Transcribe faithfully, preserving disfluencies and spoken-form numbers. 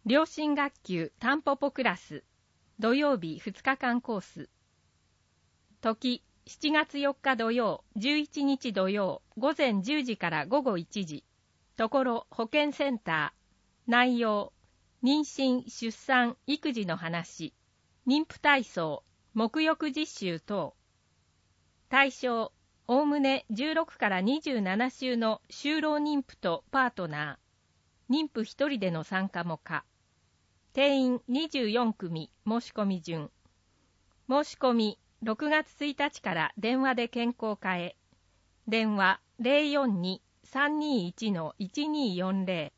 良心学級タンポポクラス土曜日ふつかかんコース。時しちがつよっか土曜、じゅういちにち土曜、午前じゅうじから午後いちじ。ところ保健センター。内容妊娠・出産・育児の話、妊婦体操、沐浴実習等。対象おおむねじゅうろくからにじゅうななしゅうの就労妊婦とパートナー。妊婦ひとりでの参加も可。定員にじゅうよんくみ、申し込み順。申し込みろくがつついたちから電話で健康課へ。電話 ゼロよんに さんにいち いちにーよんゼロ